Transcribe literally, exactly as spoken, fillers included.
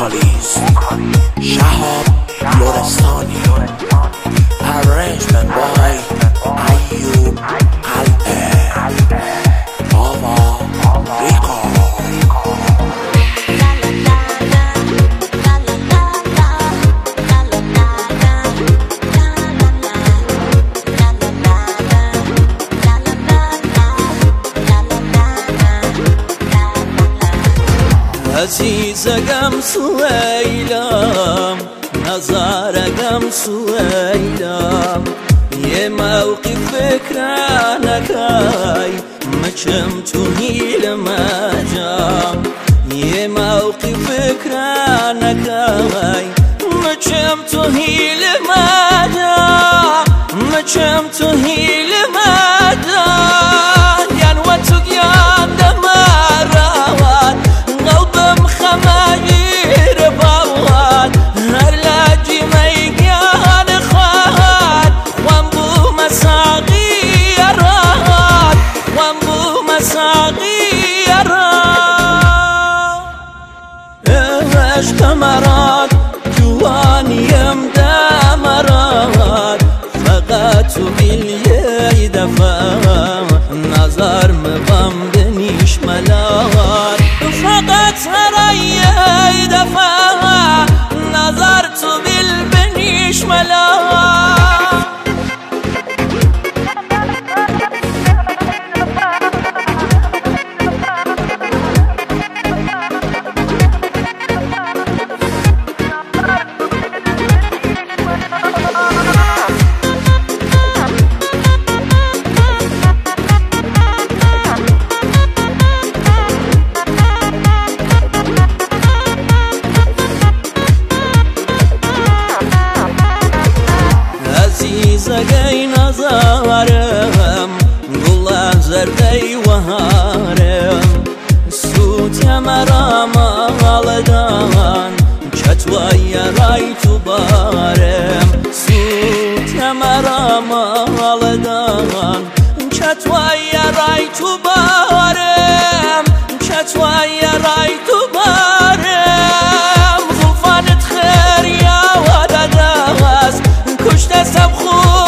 vocalist Shahab Lorestani, arrangement by Ayub Alpe, Baba Rico. عزیزم سویلم نظارم سویلم یه موقع فکر نکای مچم تو هیل مجام یه موقع فکر نکای مچم تو هیل مجام مچم تو هیل مجام یان و تو گیان دمارات قلبم خماير باوات هر لاجي ميقان خوات وانبو مساغيرات وانبو مساغيرات ايش كمرات جوانيم دامرات فقط باليي دفا نظر مبام دنيش ملات فقط هرای دفعه نظرت بالبنيش ملات زگی نظارم گل زردی وهارم سوت مرام آلدان چتوای رای تو بارم سوت مرام آلدان چتوای رای تو بارم چتوای رای تو بارم زلفانت خیر یا ودداس کشته سب خود